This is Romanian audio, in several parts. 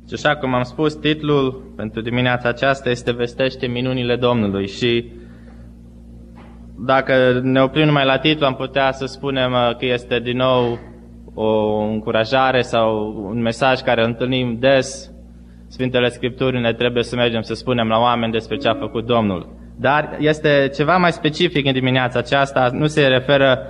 Și așa cum am spus, titlul pentru dimineața aceasta este Vestește minunile Domnului. Și dacă ne oprim numai la titlu, am putea să spunem că este din nou o încurajare sau un mesaj care îl întâlnim des. Sfintele Scripturi ne trebuie să mergem să spunem la oameni despre ce a făcut Domnul. Dar este ceva mai specific în dimineața aceasta, nu se referă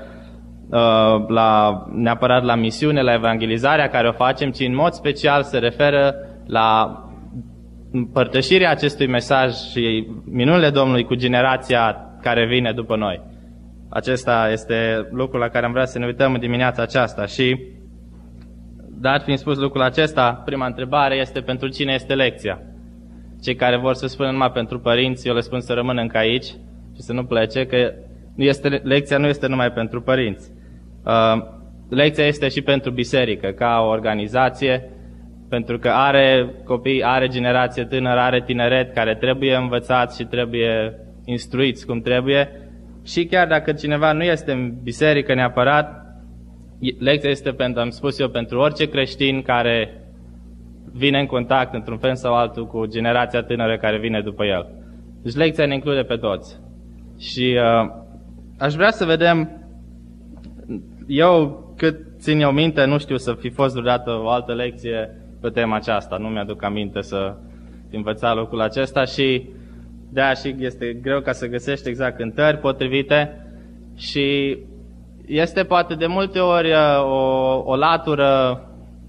neapărat la misiune, la evangelizarea care o facem, ci în mod special se referă la împărtășirea acestui mesaj și minunile Domnului cu generația care vine după noi. Acesta este lucrul la care am vrea să ne uităm în dimineața aceasta. Și, dat fiind spus lucrul acesta, prima întrebare este pentru cine este lecția. Cei care vor să spună numai pentru părinți, eu le spun să rămână încă aici și să nu plece, că lecția nu este numai pentru părinți. Lecția este și pentru biserică, ca o organizație, pentru că are copii, are generație tânără, are tineret care trebuie învățați și trebuie instruiți cum trebuie. Și chiar dacă cineva nu este în biserică neapărat, lecția este, am spus eu, pentru orice creștin care vine în contact într-un fel sau altul cu generația tânără care vine după el. Deci lecția ne include pe toți. Și aș vrea să vedem, eu cât țin eu minte, nu știu să fi fost vreodată o altă lecție pe tema aceasta, nu mi-aduc aminte să fi învățat lucrul acesta și de-aia și este greu ca să găsești exact cântări potrivite și este poate de multe ori o latură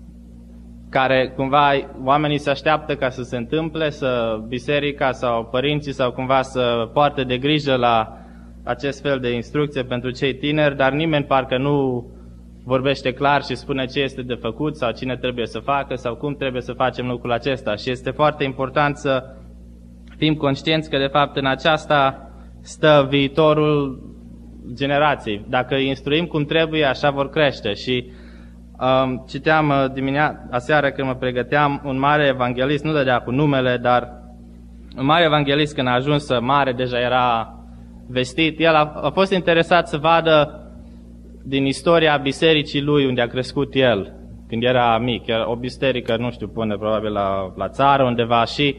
care cumva oamenii se așteaptă ca să se întâmple, să biserica sau părinții sau cumva să poarte de grijă la acest fel de instrucție pentru cei tineri, dar nimeni parcă nu vorbește clar și spune ce este de făcut sau cine trebuie să facă sau cum trebuie să facem lucrul acesta. Și este foarte important să fim conștienți că de fapt în aceasta stă viitorul generației. Dacă îi instruim cum trebuie, așa vor crește. Și citeam aseară când mă pregăteam, un mare evanghelist, nu dădea cu numele, dar un mare evanghelist când a ajuns mare, deja era vestit, el a fost interesat să vadă din istoria bisericii lui unde a crescut el, când era mic. Era o biserică, nu știu, până probabil la țară undeva și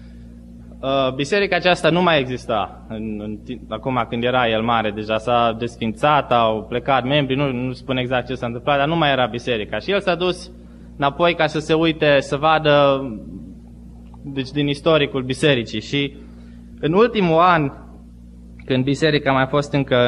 biserica aceasta nu mai exista acum când era el mare, deja s-a desfințat, au plecat membri, nu spun exact ce s-a întâmplat, dar nu mai era biserica. Și el s-a dus înapoi ca să se uite, să vadă deci, din istoricul bisericii. Și în ultimul an, când biserica a mai fost încă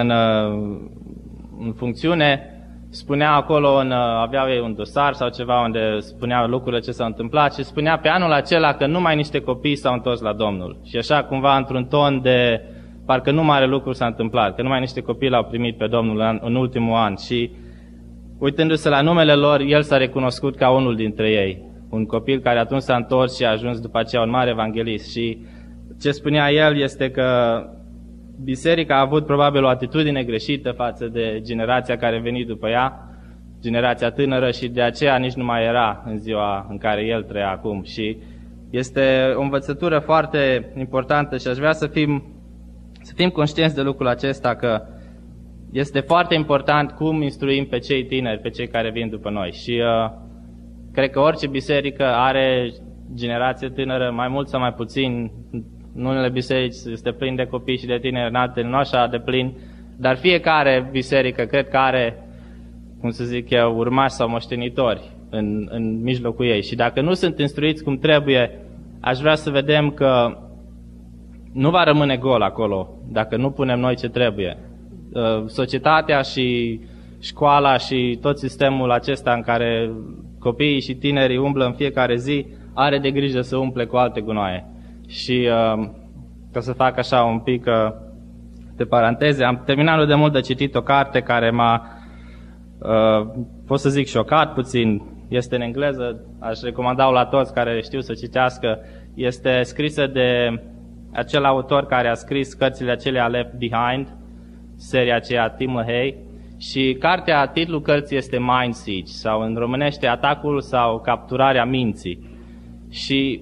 în funcțiune, spunea acolo, aveau ei un dosar sau ceva unde spuneau lucrurile ce s-au întâmplat și spunea pe anul acela că numai niște copii s-au întors la Domnul. Și așa cumva într-un ton de parcă nu mare lucru s-a întâmplat, că numai niște copii l-au primit pe Domnul în ultimul an. Și uitându-se la numele lor, el s-a recunoscut ca unul dintre ei. Un copil care atunci s-a întors și a ajuns după aceea un mare evanghelist. Și ce spunea el este că biserica a avut probabil o atitudine greșită față de generația care a venit după ea, generația tânără, și de aceea nici nu mai era în ziua în care el trăia acum. Și este o învățătură foarte importantă și aș vrea să fim conștienți de lucrul acesta, că este foarte important cum instruim pe cei tineri, pe cei care vin după noi. Și cred că orice biserică are generație tânără, mai mult sau mai puțin. În unele biserici este plin de copii și de tineri, în altele nu așa de plin, dar fiecare biserică cred că are, cum să zic eu, urmași sau moștenitori în mijlocul ei. Și dacă nu sunt instruiți cum trebuie, aș vrea să vedem că nu va rămâne gol acolo, dacă nu punem noi ce trebuie. Societatea și școala și tot sistemul acesta în care copiii și tinerii umblă în fiecare zi, are de grijă să umple cu alte gunoaie. Și ca să fac așa un pic de paranteze, am terminat de mult de citit o carte care m-a, pot să zic, șocat puțin. Este în engleză, aș recomanda-o la toți care știu să citească. Este scrisă de acel autor care a scris cărțile acelea Left Behind, seria aceea Tim LaHaye. Și titlul cărții este Mind Siege, sau în românește Atacul sau Capturarea minții. Și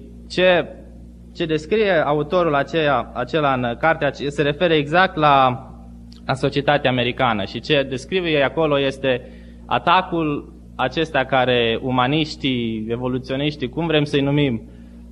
ce descrie autorul acela în cartea se referă exact la societatea americană și ce descrie acolo este atacul acestea care umaniștii, evoluționiștii, cum vrem să-i numim,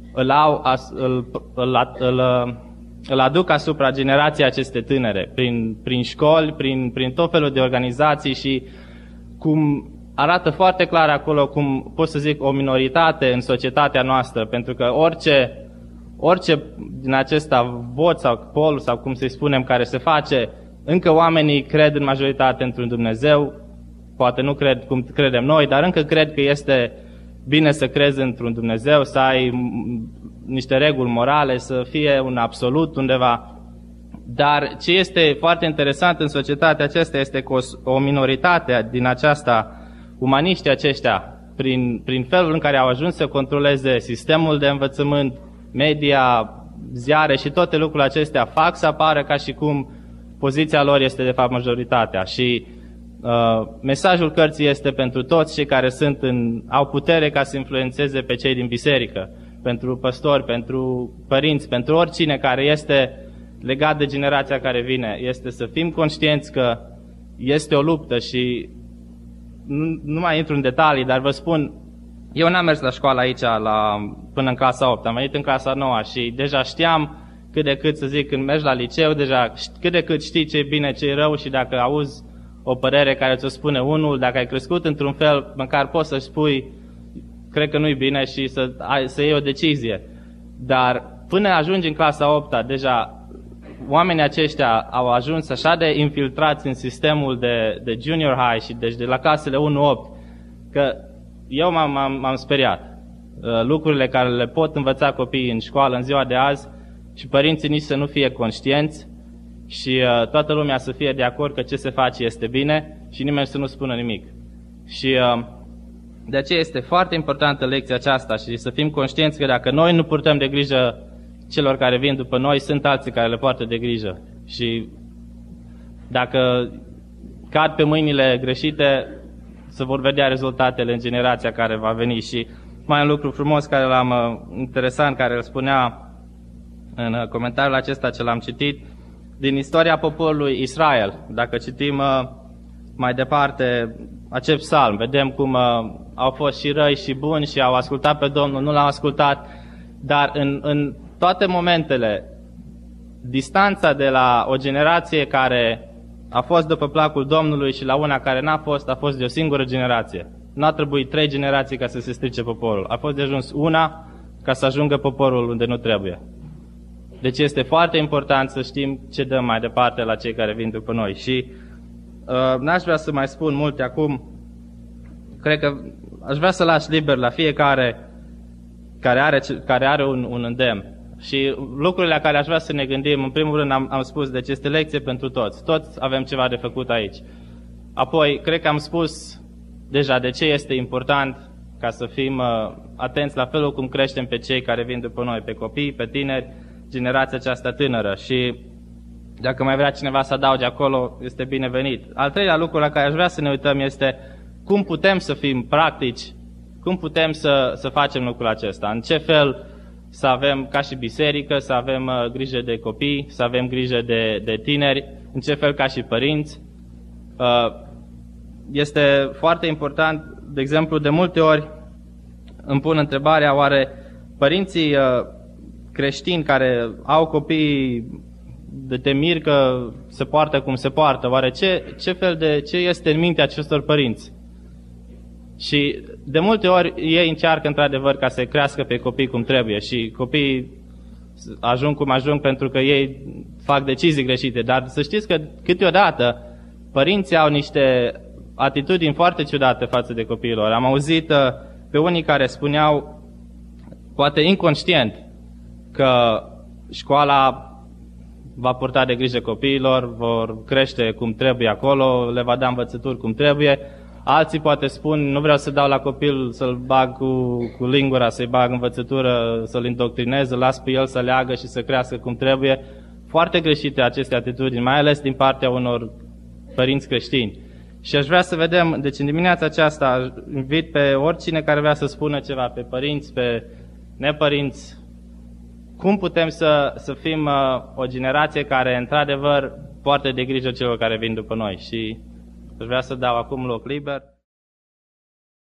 îl aduc asupra generației aceste tânere, prin școli, prin tot felul de organizații și cum arată foarte clar acolo cum pot să zic o minoritate în societatea noastră, pentru că orice din acesta vot sau pol sau cum să-i spunem care se face, încă oamenii cred în majoritate într-un Dumnezeu, poate nu cred cum credem noi, dar încă cred că este bine să crezi într-un Dumnezeu, să ai niște reguli morale, să fie un absolut undeva. Dar ce este foarte interesant în societatea aceasta este că o minoritate din aceasta, umaniștii aceștia, prin felul în care au ajuns să controleze sistemul de învățământ, media, ziare și toate lucrurile acestea, fac să apară ca și cum poziția lor este de fapt majoritatea. Și mesajul cărții este pentru toți cei care au putere ca să influențeze pe cei din biserică, pentru păstori, pentru părinți, pentru oricine care este legat de generația care vine. Este să fim conștienți că este o luptă și nu mai intru în detalii, dar vă spun, eu n-am mers la școală aici până în clasa 8, am venit în clasa 9 și deja știam cât de cât, să zic, când mergi la liceu, deja cât de cât știi ce e bine, ce e rău și dacă auzi o părere care ți-o spune unul, dacă ai crescut într-un fel, măcar poți să-și spui, cred că nu-i bine și să iei o decizie. Dar până ajungi în clasa 8-a, deja oamenii aceștia au ajuns așa de infiltrați în sistemul de junior high și deci de la clasele 1-8, că eu m-am speriat. Lucrurile care le pot învăța copiii în școală în ziua de azi și părinții nici să nu fie conștienți și toată lumea să fie de acord că ce se face este bine și nimeni să nu spună nimic. Și de aceea este foarte importantă lecția aceasta și să fim conștienți că dacă noi nu purtăm de grijă celor care vin după noi, sunt alții care le poartă de grijă. Și dacă cad pe mâinile greșite, se vor vedea rezultatele în generația care va veni. Și mai un lucru frumos care interesant, care îl spunea în comentariul acesta ce l-am citit, din istoria poporului Israel. Dacă citim mai departe acest psalm, vedem cum au fost și răi și buni și au ascultat pe Domnul, nu l-au ascultat, dar în toate momentele, distanța de la o generație care a fost după placul Domnului și la una care n-a fost, a fost de o singură generație. Nu a trebuit 3 generații ca să se strice poporul. A fost de ajuns una ca să ajungă poporul unde nu trebuie. Deci este foarte important să știm ce dăm mai departe la cei care vin după noi. Și n-aș vrea să mai spun multe acum. Cred că aș vrea să lași liber la fiecare care are un îndemn. Și lucrurile la care aș vrea să ne gândim, în primul rând am spus, deci este lecție pentru toți. Toți avem ceva de făcut aici. Apoi, cred că am spus deja de ce este important ca să fim atenți la felul cum creștem pe cei care vin după noi, pe copii, pe tineri, generația aceasta tânără. Și dacă mai vrea cineva să adauge acolo, este binevenit. Al treilea lucru la care aș vrea să ne uităm este cum putem să fim practici, cum putem să facem lucrul acesta, în ce fel să avem ca și biserică, să avem grijă de copii, să avem grijă de tineri, în ce fel ca și părinți. Este foarte important, de exemplu, de multe ori îmi pun întrebarea, oare părinții creștini care au copii de temir că se poartă cum se poartă, oare ce este în mintea acestor părinți? Și de multe ori ei încearcă într-adevăr ca să crească pe copii cum trebuie și copiii ajung cum ajung pentru că ei fac decizii greșite, dar să știți că câteodată părinții au niște atitudini foarte ciudate față de copiilor. Am auzit pe unii care spuneau, poate inconștient, că școala va purta de grijă copiilor, vor crește cum trebuie acolo, le va da învățături cum trebuie. Alții poate spun, nu vreau să dau la copil să-l bag cu lingura, să-i bag învățătură, să-l indoctrinez, să las pe el să leagă și să crească cum trebuie. Foarte greșite aceste atitudini, mai ales din partea unor părinți creștini. Și aș vrea să vedem, deci în dimineața aceasta invit pe oricine care vrea să spună ceva, pe părinți, pe nepărinți, cum putem să fim o generație care într-adevăr poartă de grijă celor care vin după noi. Și aș vrea să dau acum loc liber.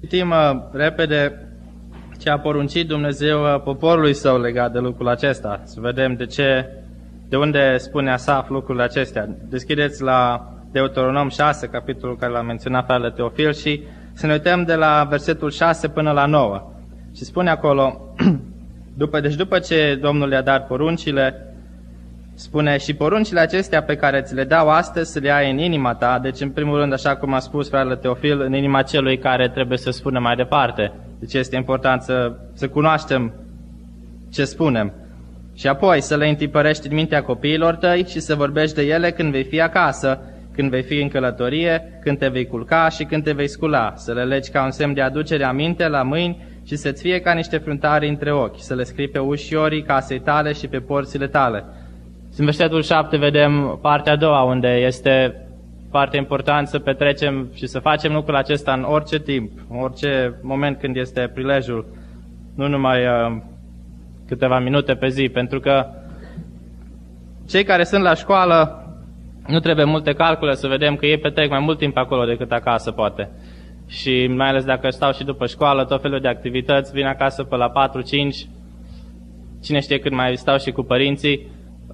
Citim repede ce a poruncit Dumnezeu poporului său legat de lucrul acesta. Să vedem de unde spune Asaf lucrurile acestea. Deschideți la Deuteronom 6, capitolul care l-a menționat fratele Teofil, și să ne uităm de la versetul 6 până la 9. Și spune acolo, după ce Domnul le-a dat poruncile, spune: și poruncile acestea pe care ți le dau astăzi să le ai în inima ta. Deci, în primul rând, așa cum a spus fratele Teofil, în inima celui care trebuie să spună mai departe. Deci este important să cunoaștem ce spunem. Și apoi să le întipărești în mintea copiilor tăi și să vorbești de ele când vei fi acasă, când vei fi în călătorie, când te vei culca și când te vei scula. Să le legi ca un semn de aducere aminte la mâini și să-ți fie ca niște frântari între ochi. Să le scrii pe ușiorii casei tale și pe porțile tale. În versetul 7 vedem partea a doua, unde este foarte important să petrecem și să facem lucrul acesta în orice timp, în orice moment când este prilejul, nu numai câteva minute pe zi, pentru că cei care sunt la școală nu trebuie multe calcule să vedem că ei petrec mai mult timp acolo decât acasă, poate. Și mai ales dacă stau și după școală, tot felul de activități, vin acasă pe la 4-5, cine știe cât mai stau și cu părinții.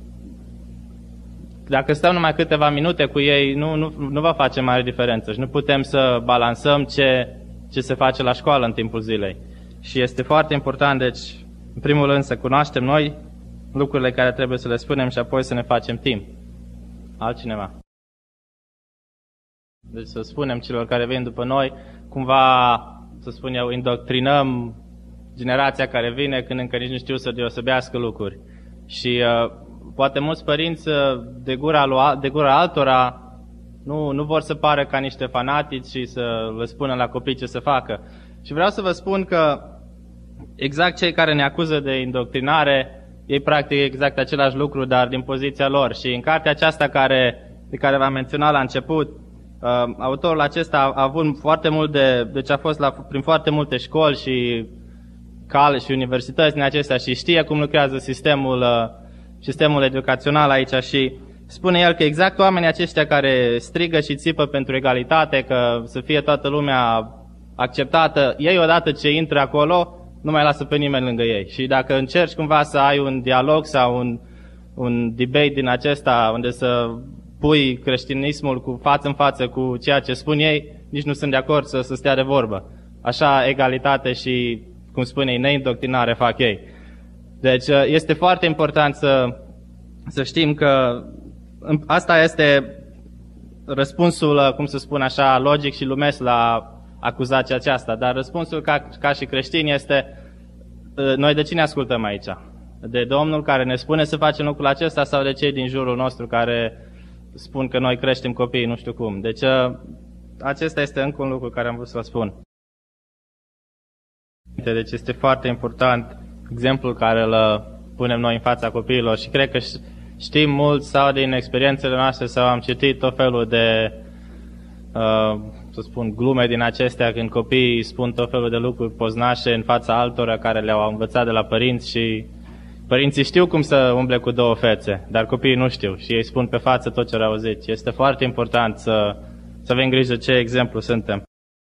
Dacă stăm numai câteva minute cu ei, nu va face mare diferență și nu putem să balansăm ce se face la școală în timpul zilei. Și este foarte important, deci, în primul rând, să cunoaștem noi lucrurile care trebuie să le spunem și apoi să ne facem timp. Altcineva? Deci să spunem celor care vin după noi, cumva, să spun eu, indoctrinăm generația care vine când încă nici nu știu să deosebească lucruri. Și poate mulți părinți de gura altora nu vor să pară ca niște fanatici și să le spună la copii ce să facă. Și vreau să vă spun că exact cei care ne acuză de indoctrinare, ei practic exact același lucru, dar din poziția lor. Și în cartea aceasta de care v-am menționat la început, autorul acesta a avut foarte mult deci a fost prin foarte multe școli și universități din acestea și știe cum lucrează sistemul educațional aici și spune el că exact oamenii aceștia care strigă și țipă pentru egalitate, că să fie toată lumea acceptată, ei odată ce intră acolo, nu mai lasă pe nimeni lângă ei. Și dacă încerci cumva să ai un dialog sau un debate din acesta unde să pui creștinismul față în față cu ceea ce spun ei, nici nu sunt de acord să stea de vorbă. Așa egalitate și, cum spune ei, neindoctrinare fac ei. Deci este foarte important să știm că asta este răspunsul, cum să spun așa, logic și lumesc la acuzația aceasta. Dar răspunsul ca și creștini este, noi de cine ascultăm aici? De Domnul care ne spune să facem lucrul acesta sau de cei din jurul nostru care spun că noi creștem copiii nu știu cum? Deci acesta este încă un lucru care am vrut să vă spun. Deci este foarte important exemplul care îl punem noi în fața copiilor și cred că știm mult sau din experiențele noastre sau am citit tot felul de, să spun, glume din acestea când copiii spun tot felul de lucruri poznașe în fața altora care le-au învățat de la părinți și părinții știu cum să umble cu două fețe, dar copiii nu știu și ei spun pe față tot ce au auzit. Este foarte important să avem grijă ce exemplu suntem.